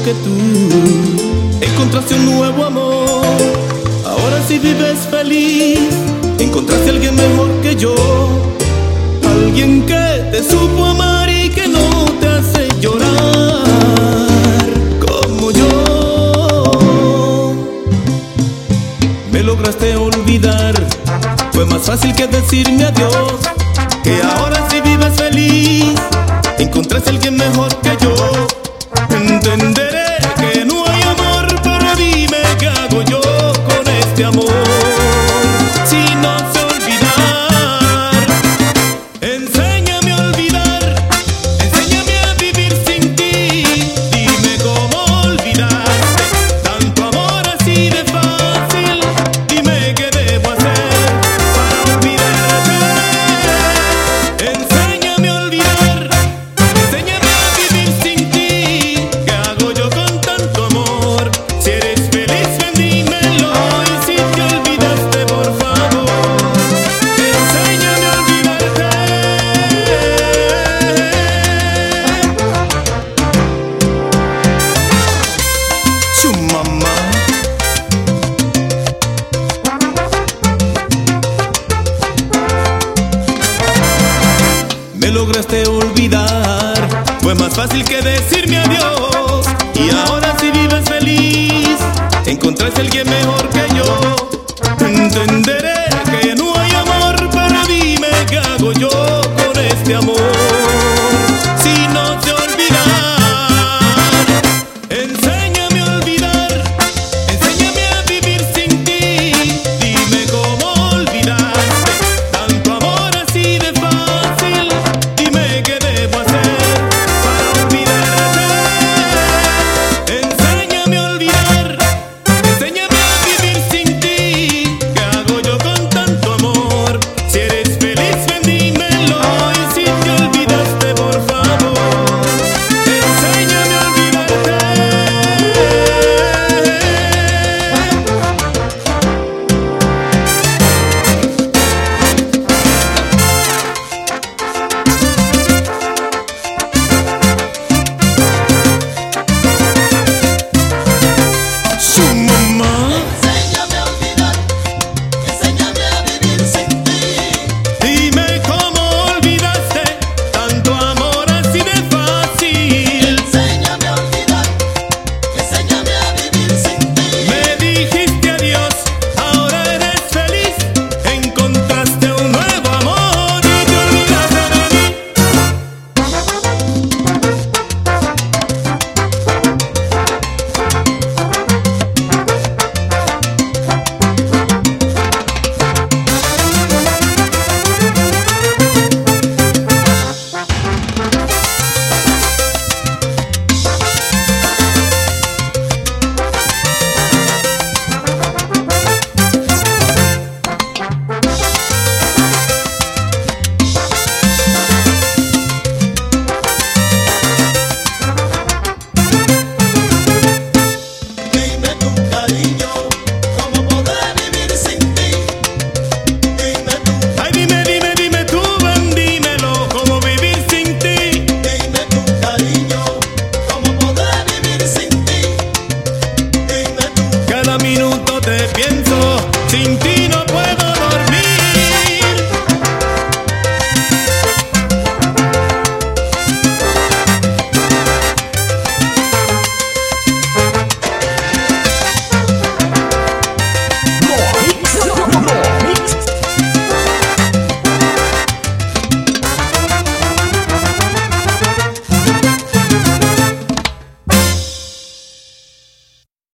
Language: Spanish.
que tú encontraste un nuevo amor. Ahora sí vives feliz, encontraste a alguien mejor que yo, alguien que te supo amar y que no te hace llorar como yo. Me lograste olvidar, fue más fácil que decirme adiós, que ahora sí vives feliz, encontraste a alguien mejor que yo. Entenderé que no hay amor, pero dime qué hago yo con este amor. Si no sé olvidar, enséñame a olvidar, enséñame a vivir sin ti. Dime cómo olvidarte tanto amor así de fácil. Dime qué debo hacer para olvidarte. Enséñame a olvidar, enséñame a vivir sin ti. ¿Qué hago yo con tanto amor? Si eres feliz, ven, dímelo. Y si te olvidaste, por favor, enséñame a olvidarte. Su mamá. Me lograste olvidar, fue más fácil que decirme adiós. Y ahora sí vives feliz, encontraste a alguien mejor que yo. Entenderé que no hay amor, pero dime qué hago yo con este amor. Si no sé olvidar, enséñame a olvidar, enséñame a vivir sin ti. Dime cómo olvidarte tanto amor así de fácil. Dime qué debo hacer para olvidarte. Enséñame a olvidar, enséñame a vivir sin ti. ¿Qué hago yo con tanto amor? Si eres feliz, ven, dímelo. Y si te olvidaste, por favor, enséñame a olvidarte. Su mamá. Enséñame a olvidar, enséñame a vivir sin ti. Dime cómo olvidaste tanto amor así de fácil. Enséñame a olvidar, enséñame a vivir sin ti. Me dijiste adiós, ahora eres feliz, encontraste un nuevo amor y te olvidaste de mí. Dime tú, cariño, cómo podré vivir sin ti. Dime tú, Ay, dime tú, ven, dímelo, cómo vivir sin ti. dime tú, cariño, cómo podré vivir sin ti. Dime tú. Cada minuto te pienso, sin ti